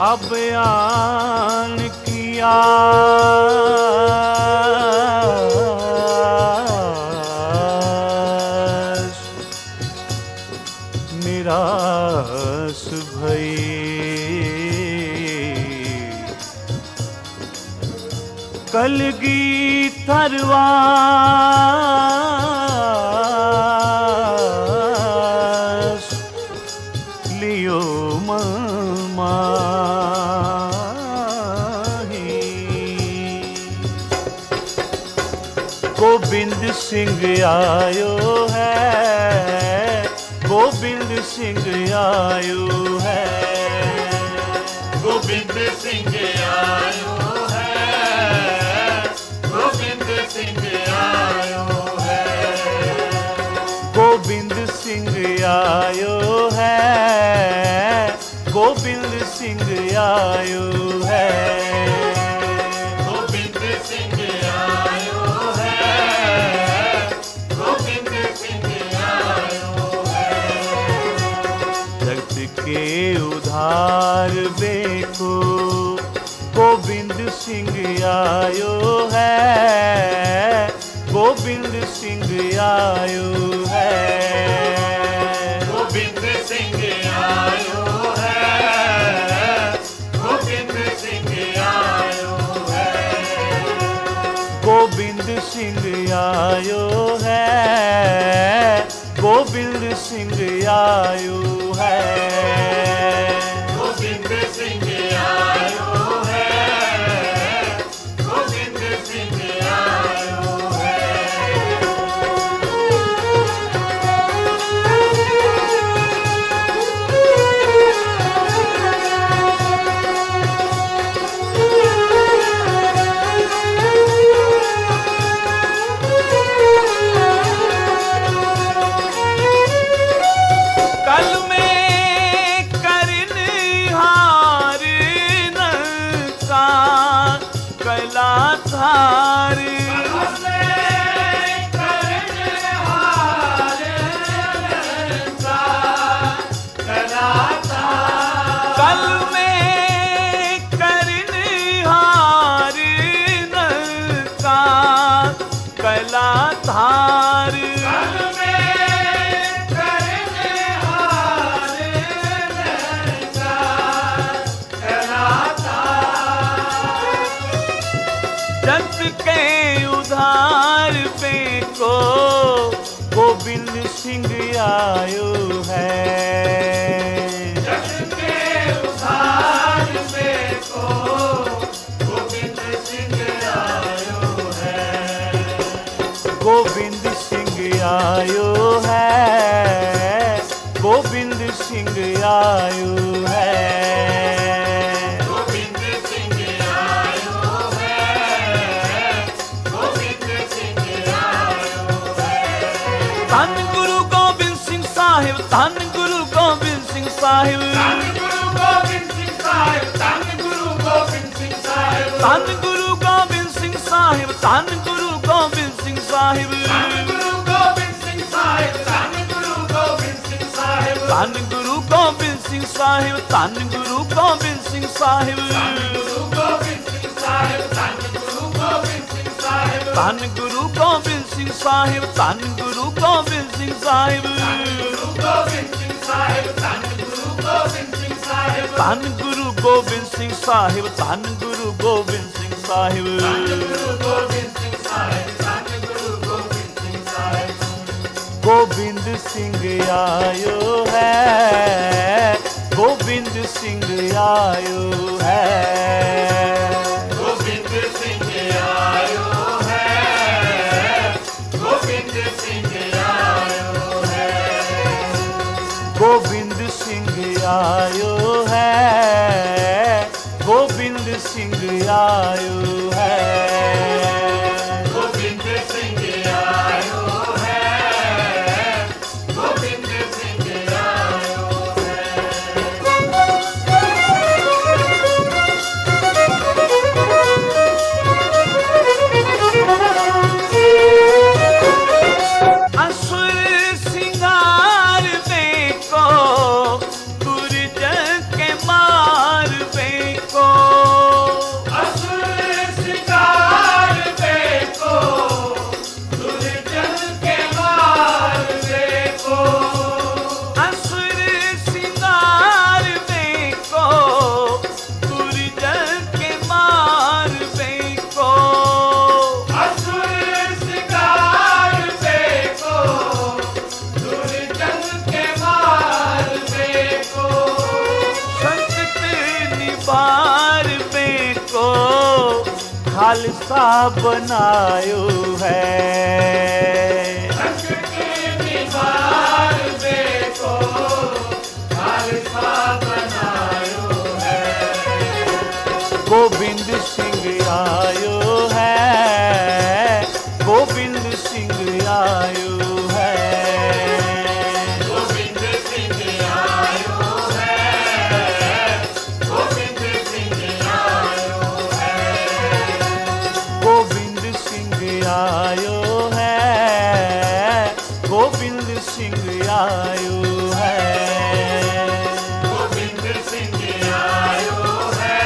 अब आन किया निराश भई कलगी थरवास लियो माही। गोबिंद सिंह आयो है, गोबिंद सिंह आयो है, गोबिंद सिंह आयो है, गोबिंद सिंह आयो है, गोबिंद सिंह आयो है, गोबिंद सिंह आयो है, गोबिंद सिंह आयो है, गोबिंद सिंह आयो है। जगत के उधार देखो गोबिंद सिंह आयो है, गोबिंद सिंह आयो है, गोबिंद सिंह आयो है, गोबिंद सिंह आयो है, गोबिंद सिंह आयो है, गोबिंद सिंह आयो है, गोबिंद सिंह आयो है, गोबिंद सिंह आयो है। कल में करनिहार नका कला धार, कल में करनिहार नका कला धार, जगत के उधार पे को गोबिंद सिंह आयो है, जगत के उधार पे को गोबिंद सिंह आयो है, गोबिंद सिंह आयो है, गोबिंद सिंह आयो है, गोबिंद सिंह आयो है, गोबिंद सिंह आयो है। धन गुरु गोबिंद सिंह साहिब, धन गुरु गोबिंद सिंह साहिब, धन गुरु गोबिंद सिंह साहिब, धन गुरु गोबिंद सिंह साहिब, धन गुरु गोबिंद सिंह साहिब, धन गुरु गोबिंद सिंह साहिब, धन गुरु गोबिंद सिंह साहिब, धन गुरु गोबिंद सिंह साहिब, धन गुरु गोबिंद सिंह साहिब, धन गुरु गोबिंद सिंह साहिब, धन गुरु गोबिंद सिंह साहिब, धन गुरु गोबिंद सिंह साहिब, धन गुरु गोबिंद सिंह साहिब, धन गुरु गोबिंद सिंह साहिब, गुरु गोबिंद सिंह साहिब, धन गुरु गोबिंद सिंह साहिब, धन गुरु गोबिंद सिंह साहिब, धन गुरु गोबिंद सिंह साहिब, गुरु गोबिंद सिंह साहिब, धन गुरु गोबिंद सिंह साहिब। गोबिंद सिंह आयो है, गोबिंद सिंह आयो है, गोबिंद सिंह आयो है, गोबिंद सिंह आयो है, गोबिंद सिंह आयो है, गोबिंद सिंह आयो है, गोबिंद सिंह आयो है, गोबिंद सिंह आयो है। असुर सिंगार देखो दुर्जन के मार पे खालसा बनायो है। संकट निवार देखो खालसा बनायो है। गोविंद सिंह आयो है, गोविंद सिंह आयो है। गोविंद सिंह आयो है, गोविंद सिंह आयो है। गोविंद सिंह आयो है, गोविंद सिंह आयो है। गोविंद सिंह आयो है,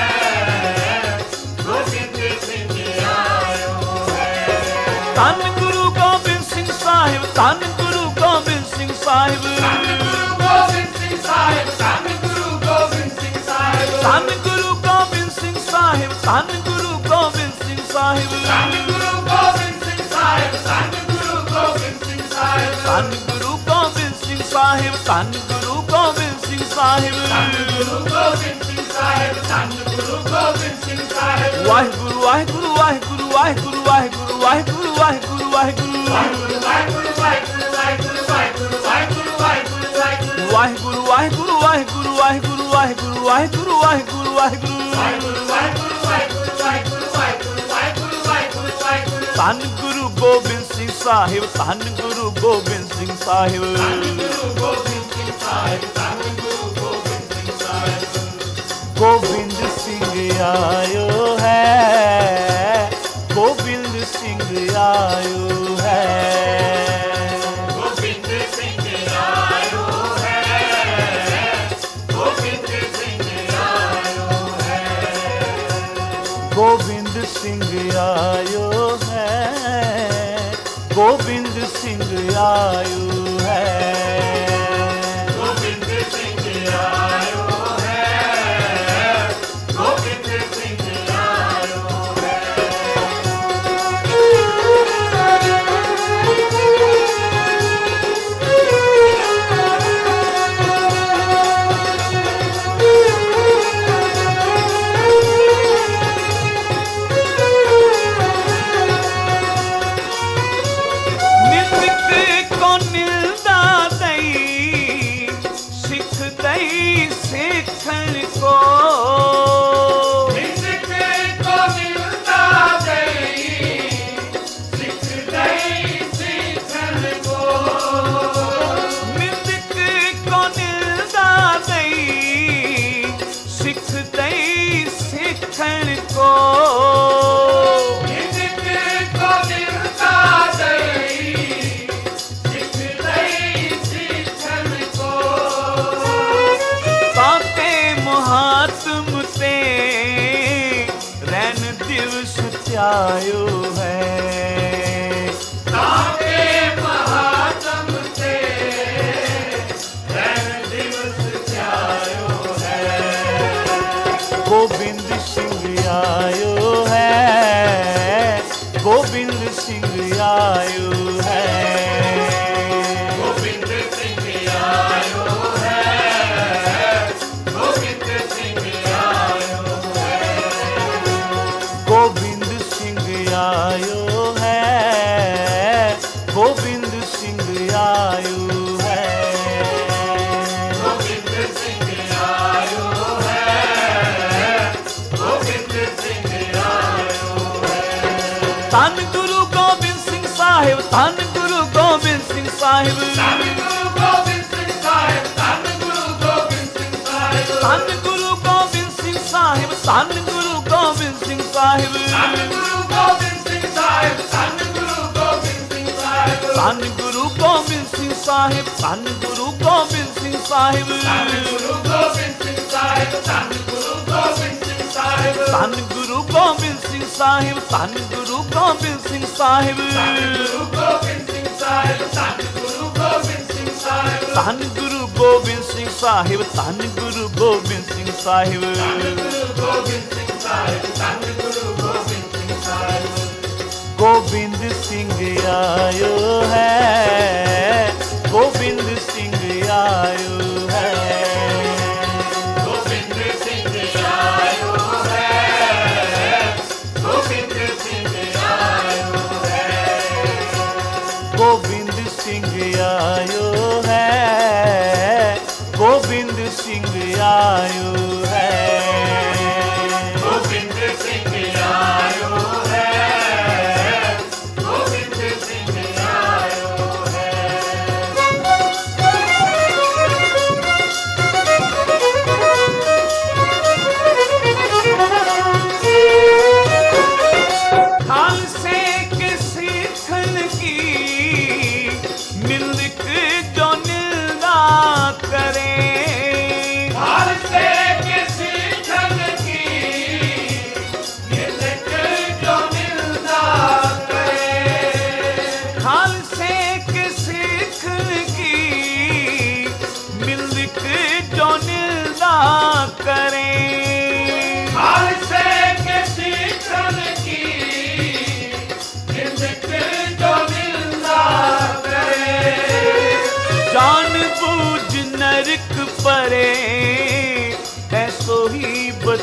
गोविंद सिंह आयो है। धन गुरु गोबिंद सिंह साहिब, धन गुरु गोबिंद सिंह साहिब। धन गुरु गोबिंद सिंह साहिब, धन गुरु गोबिंद सिंह साहिब। धन गुरु गोबिंद सिंह साहिब, धन गुरु गोबिंद सिंह साहिब। धन गुरु गोबिंद सिंह साहिब, धन गुरु गोबिंद सिंह साहिब। धन गुरु गोबिंद सिंह साहिब, धन गुरु गोबिंद सिंह साहिब। धन गुरु गोबिंद सिंह साहिब, धन गुरु गोबिंद सिंह साहिब। वाहिगुरु वाहिगुरु वाहिगुरु वाहिगुरु वाहिगुरु वाहिगुरु वाहिगुरु वाहिगुरु वाहिगुरु वाहिगुरु वाहिगुरु वाहिगुरु वाहिगुरु वाहिगुरु वाहिगुरु वाहिगुरु। वाहिगुरु वाहिगुरु वाहिगुरु वाहिगुरु वाहिगुरु वाहिगुरु वाहिगुरु वाहिगुरु। वाहिगुरु वाहिगुरु वाहिगुरु वाहिगुरु वाहिगुरु वाहिगुरु वाहिगुरु वाहिगुरु। धन गुरु गोबिंद सिंह साहिब, धन गुरु गोबिंद सिंह साहिब। धन गुरु गोबिंद सिंह साहिब, धन गुरु गोबिंद सिंह साहिब। गोविंद सिंह आयो है, गोविंद सिंह आयो है। गोविंद सिंह आयो है, गोविंद सिंह आयो है। गोविंद सिंह आयो है, गोविंद सिंह आयो है। गोविंद सिंह आयो है, गोविंद सिंह आयो है। निंदक को निंदा दई, सिख दई सिखन को। निंदक को निंदा दई, सिख दई सिखन को। निंदक को निंदा दई, सिख दई सिखन को। निंदक को निंदा दई, सिख दई सिखन को। ताते महात्म ते रैन दिवस त्यायो है। ताके महात्म ते रैन दिवस त्यायो है। गोविंद सिंह आयो है, गोविंद सिंह आयो है। गोविंद सिंह आयो है, गोविंद सिंह आयो है। गोविंद सिंह आयो है, गोविंद सिंह आयो है। गोविंद सिंह आयो है, गोविंद सिंह आयो है। धन गुरु गोबिंद सिंह साहिब, धन गुरु गोबिंद सिंह साहिब। धन गुरु गोबिंद सिंह साहिब, धन गुरु गोबिंद सिंह साहिब। धन गुरु गोबिंद सिंह साहिब, धन गुरु गोबिंद सिंह साहिब। धन गुरु गोबिंद सिंह साहिब, धन गुरु गोबिंद सिंह साहिब। धन गुरु गोबिंद सिंह साहिब, धन गुरु गोबिंद सिंह साहिब। धन गुरु गोबिंद सिंह साहिब, धन गुरु गोबिंद सिंह साहिब। धन गुरु गोबिंद सिंह साहिब, धन गुरु गोबिंद सिंह साहिब। धन गुरु गोबिंद सिंह साहिब, धन गुरु गोबिंद सिंह साहिब। धन गुरु गोबिंद सिंह साहिब, धन गुरु गोबिंद सिंह साहिब। धन गुरु गोबिंद सिंह साहिब, धन गुरु गोबिंद सिंह साहिब। गोविंद सिंह आयो है, गोविंद सिंह आयो है। गोविंद सिंह आयो है, गोविंद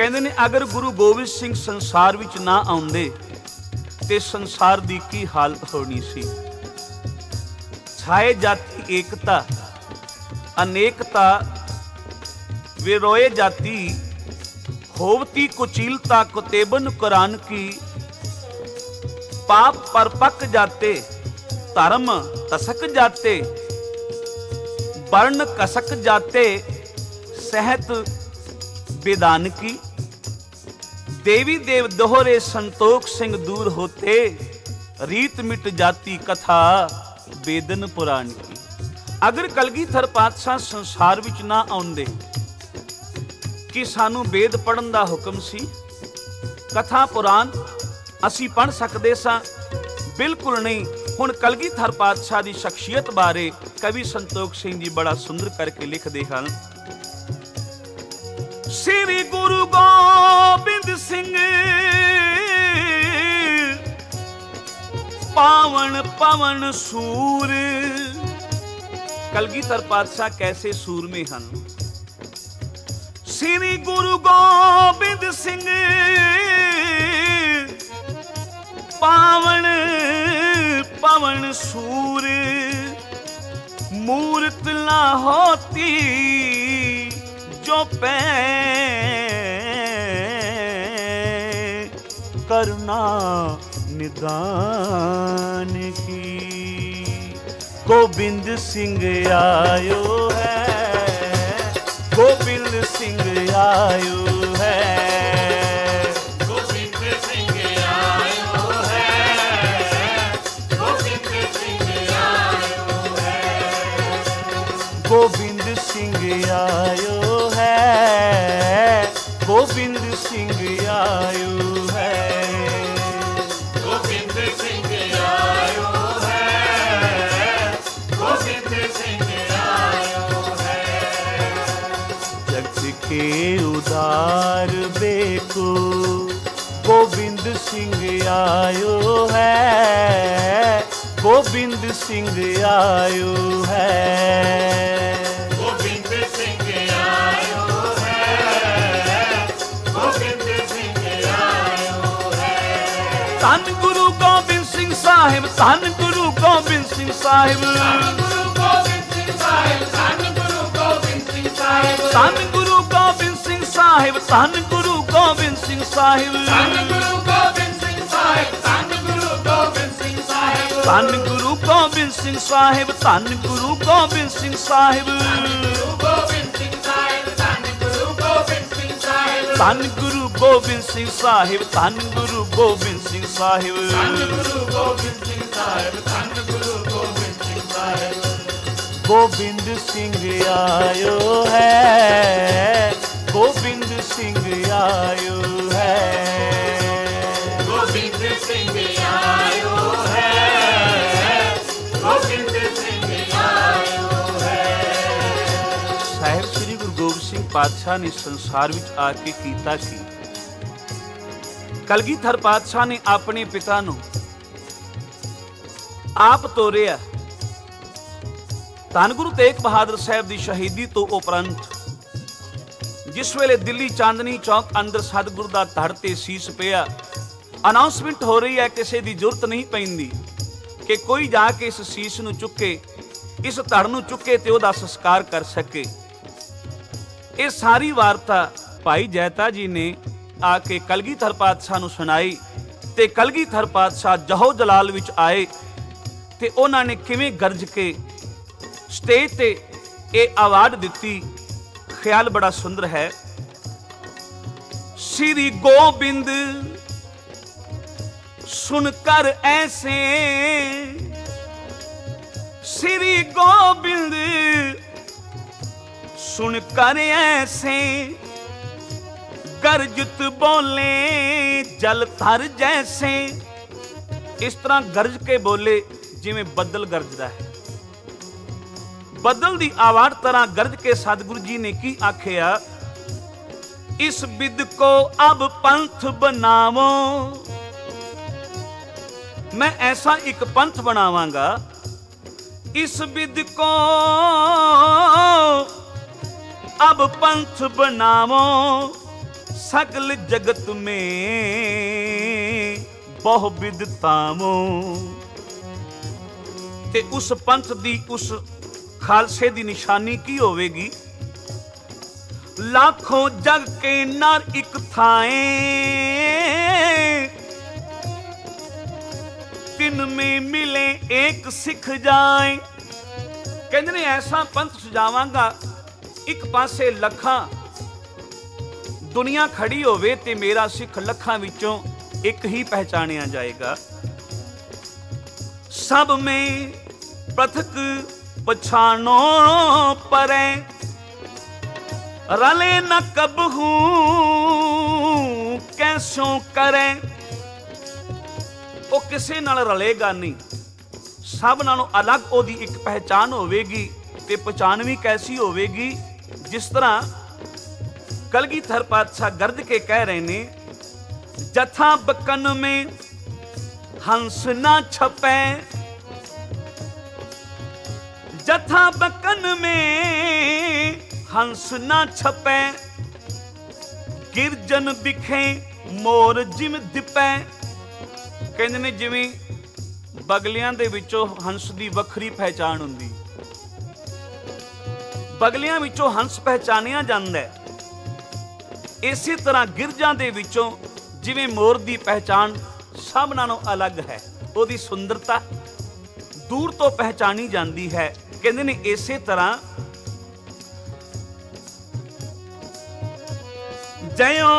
ਕਹਿੰਦੇ ਨੇ ਅਗਰ ਗੁਰੂ ਗੋਬਿੰਦ ਸਿੰਘ ਸੰਸਾਰ ਵਿੱਚ ਨਾ ਆਉਂਦੇ ਤੇ ਸੰਸਾਰ ਦੀ ਕੀ ਹਾਲਤ ਹੋਣੀ ਸੀ। ਛਾਏ ਜਾਤੀ ਏਕਤਾ ਅਨੇਕਤਾ विरोए जाती होवती कुचीलता कुतेबन कुरान की पाप पर पक जाते धर्म तसक जाते वर्ण कसक जाते सहत विधान की देवी देव दोहरे संतोख सिंह दूर होते रीत मिट जाती कथा वेदन पुराण की। अगर कलगीधर पातशाह संसार विच ना आउंदे कि सानू वेद पढ़न दा हुक्म सी, कथा पुराण असी पढ़ सकदे सां? बिल्कुल नहीं। हुण कलगीधर पातशाह दी शख्सियत बारे कवि संतोख सिंह जी बड़ा सुंदर करके लिखदे हन। श्री गुरु गोबिंद सिंह पावन पवन सूर। कलगीधर पातशाह कैसे सूर में हन? श्री गुरु गोबिंद सिंह पावन पवन सूर। मूरत ना होती जो पै करुणा निदान की। गोबिंद सिंह आयो है, गोबिंद सिंह आयो है, गोविंद सिंह आयो है, गोविंद सिंह आयो है, गोबिंद सिंह आयो है, गोबिंद सिंह आयो है, गोविंद सिंह आयो है, गोविंद सिंह आयो है। जगत के उदार बेको गोबिंद सिंह आयो है, गोबिंद सिंह आयो है, गोविंद सिंह आयो है, गोविंद सिंह आयो है। धन गुरु गोबिंद सिंह साहिब, धन गुरु गोबिंद सिंह साहिब, गुरु गोबिंद सिंह साहिब, धन गुरु गोबिंद सिंह साहिब, धन गुरु गोबिंद सिंह साहिब, धन गुरु गोबिंद सिंह साहिब, धन गुरु गोबिंद सिंह साहिब, धन गुरु गोबिंद सिंह साहिब, धन गुरु गोबिंद सिंह साहिब, धन गुरु गोबिंद सिंह साहिब, गुरु गोबिंद सिंह साहिब, धन गुरु गोबिंद सिंह साहिब, धन गुरु गोबिंद सिंह साहिब, धन गुरु गोबिंद सिंह साहिब, धन गुरु गोबिंद सिंह साहिब, धन गुरु गोबिंद सिंह साहिब। गोबिंद सिंह आयो है, गोबिंद सिंह आयो है, गोबिंद सिंह आयो है, गोबिंद सिंह आयो है। साहिब श्री गुरु गोबिंद सिंह पातशाह ने संसार विच आके कीता की। कलगीधर पातशाह ने अपने पिता नूं आप ਤੋਰਿਆ। ਧੰਨ ਗੁਰੂ ਤੇਗ ਬਹਾਦਰ ਸਾਹਿਬ ਦੀ ਸ਼ਹੀਦੀ ਤੋਂ ਉਪਰੰਤ ਜਿਸ ਵੇਲੇ ਦਿੱਲੀ ਚਾਂਦਨੀ ਚੌਕ ਅੰਦਰ ਸਤਿਗੁਰੂ ਦਾ ਧੜ ਤੇ ਸੀਸ ਪਿਆ, ਅਨਾਉਂਸਮੈਂਟ ਹੋ ਰਹੀ ਹੈ, ਕਿਸੇ ਦੀ ਜ਼ਰੂਰਤ ਨਹੀਂ ਪੈਂਦੀ ਕਿ ਕੋਈ ਜਾ ਕੇ ਇਸ ਸੀਸ ਨੂੰ ਚੁੱਕੇ, ਇਸ ਧੜ ਨੂੰ ਚੁੱਕੇ ਤੇ ਉਹਦਾ ਸੰਸਕਾਰ ਕਰ ਸਕੇ। ਇਹ ਸਾਰੀ ਵਾਰਤਾ ਭਾਈ ਜੈਤਾ ਜੀ ਨੇ ਆ ਕੇ ਕਲਗੀਧਰ ਪਾਤਸ਼ਾਹ ਨੂੰ ਸੁਣਾਈ ਤੇ ਕਲਗੀਧਰ ਪਾਤਸ਼ਾਹ ਜਹੋ ਜਲਾਲ ਵਿੱਚ ਆਏ ਤੇ ਉਹਨਾਂ ਨੇ ਕਿਵੇਂ ਗਰਜ ਕੇ ਸਟੇਜ ਤੇ ਇਹ ਅਵਾਰਡ ਦਿੱਤੀ। ਖਿਆਲ ਬੜਾ ਸੁੰਦਰ ਹੈ। श्री गोबिंद सुनकर ऐसे, श्री गोबिंद सुनकर ऐसे, गरजत बोले जल थर जैसे। इस तरह गरज के बोले जिवें बदल गरजदा है। बदल दी आवाज़ तरह गरज के सतगुरु जी ने की आखिया, इस बिद को अब पंथ बनावो। मैं ऐसा एक पंथ बनावांगा, इस बिद को अब पंथ बनावो। सकल जगत में बहु विदतामो। ते उस पंथ दी, उस खालसे दी निशानी की होवेगी? लाखों जग के नर एक थाए, तिन में मिले एक सिख जाए। कहते ने ऐसा पंथ सजावांगा, एक पासे लखां दुनिया खड़ी होवे ते मेरा सिख लखां विचों एक ही पहचानिया जाएगा। सब में पृथक पछानो परे, रले न कबहू कैसों करे। वो किसे नाल रलेगा नहीं, सब नालों अलग ओदी एक पहचान होवेगी। ते पहचान भी कैसी होवेगी? जिस तरह कलगीधर पातशाह गर्ज के कह रहे ने, जथा बकन में हंस ना छपे, जथा बकन में हंस ना छपे, गिरजन बिखे मोर जिम दिपे। कहते ने जिवें बगलियां दे विचों हंस दी वखरी पहचान हुंदी, बगलियां विचों हंस पहचानिया जांदा है, इसी तरह गिरजां दे विचों जिवें मोर दी पहचान सब नालों अलग है, ओदी सुंदरता दूर तो पहचानी जाती है। कहते ने इसे तरह जयो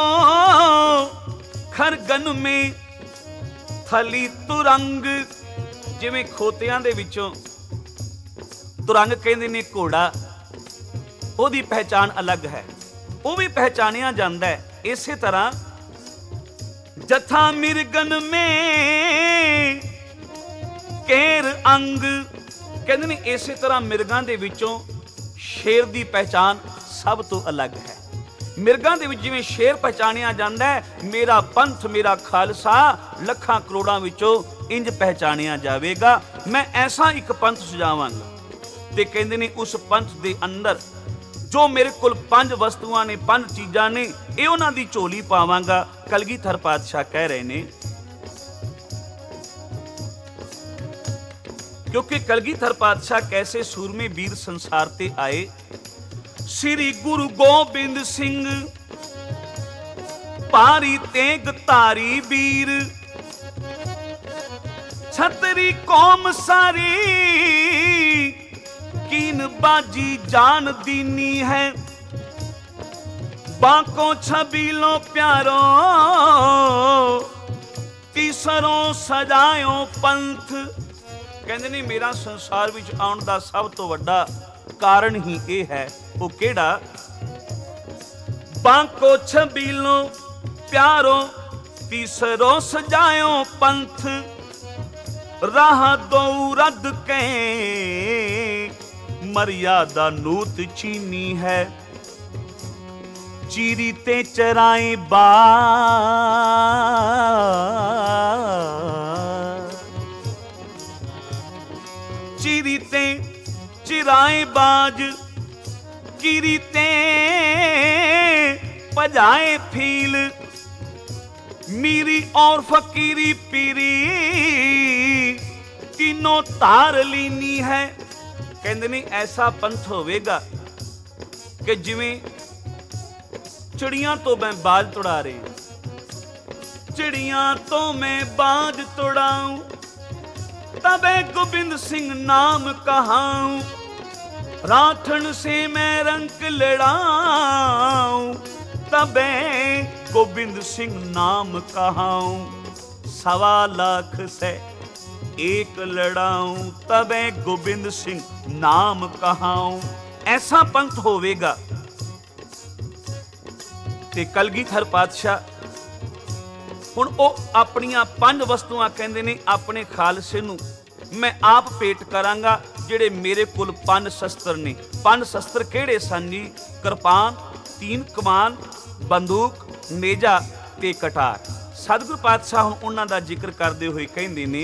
खरगन में थली तुरंग, जिवें खोतियां दे विचों तुरंग कहते ने घोड़ा, ओदी पहचान अलग है, वो भी पहचानिया जाता है। इसे तरह जथा मिर्गन में केर अंग, कहते ने इसे तरह मिर्गां दे विचों शेर दी पहचान सब तो अलग है। मिर्गां दे विच जिवें शेर पहचानिया जाता है, मेरा पंथ मेरा खालसा लखां करोड़ां विचों इंज पहचानिया जावेगा। मैं ऐसा एक पंथ सजावांगा। ते कहते ने उस पंथ दे अंदर जो मेरे कोल 5 वस्तुआं ने, 5 चीज़ां ने, ये उन्हां दी झोली पावांगा। कलगीधर पातशाह कह रहे ने, क्योंकि कलगीधर पातशाह कैसे सूरमे वीर संसार ते आए। श्री गुरु गोबिंद सिंह पारी तेग तारी वीर, छतरी कौम सारी कीन बाजी जान दीनी है। बाको छबीलो प्यारो तीसरों सजायो पंथ। कहते ने मेरा संसार विच आउण दा सब तो वड्डा कारण ही ये है। वो केड़ा? बाको छबीलो प्यारो तीसरों सजायो पंथ, राह दो रद के मर्यादा नूत चीनी है। चीरी ते चराए बाज, चीरी ते चिराए बाज, कीरी ते पजाए फील, मीरी और फकीरी पीरी तीनों तार लीनी है। कहते नहीं ऐसा पंथ होवेगा कि जिवें चिड़ियां तो मैं बाज तुड़ा रही, चिड़ियां तो मैं बाज तुड़ाऊं, तबे गोबिंद सिंह नाम कहाऊं, राठन से मैं रंक लड़ाऊं, तबे गोबिंद सिंह नाम कहाऊं। 1.25 लाख से एक लड़ाऊं, तबे गोबिंद सिंह नाम कहाऊं। ऐसा पंथ होवेगा। ते कलगीधर पातशाह हुण ओ अपनियां 5 वस्तुआं कहंदे ने अपने खालसे नूं मैं आप भेंट करांगा। ਜਿਹੜੇ ਮੇਰੇ ਕੋਲ 5 ਸ਼ਸਤਰ ਨੇ। 5 ਸ਼ਸਤਰ ਕਿਹੜੇ ਸਨ ਜੀ? ਕਿਰਪਾਨ, 3 ਕਮਾਨ, ਬੰਦੂਕ, ਨੇਜਾ ਤੇ ਕਟਾਰ। ਸਤਿਗੁਰ ਪਾਤਸ਼ਾਹ ਹੁਣ ਉਹਨਾਂ ਦਾ ਜ਼ਿਕਰ ਕਰਦੇ ਹੋਏ ਕਹਿੰਦੇ ਨੇ,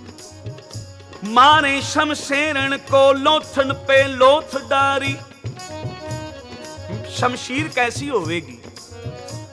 ਮਾਰੇ ਸ਼ਮਸ਼ੇਰਨ ਕੋ ਲੋਥਨ ਪੇ ਲੋਥ ਡਾਰੀ। ਸ਼ਮਸ਼ੀਰ ਕੈਸੀ ਹੋਵੇਗੀ?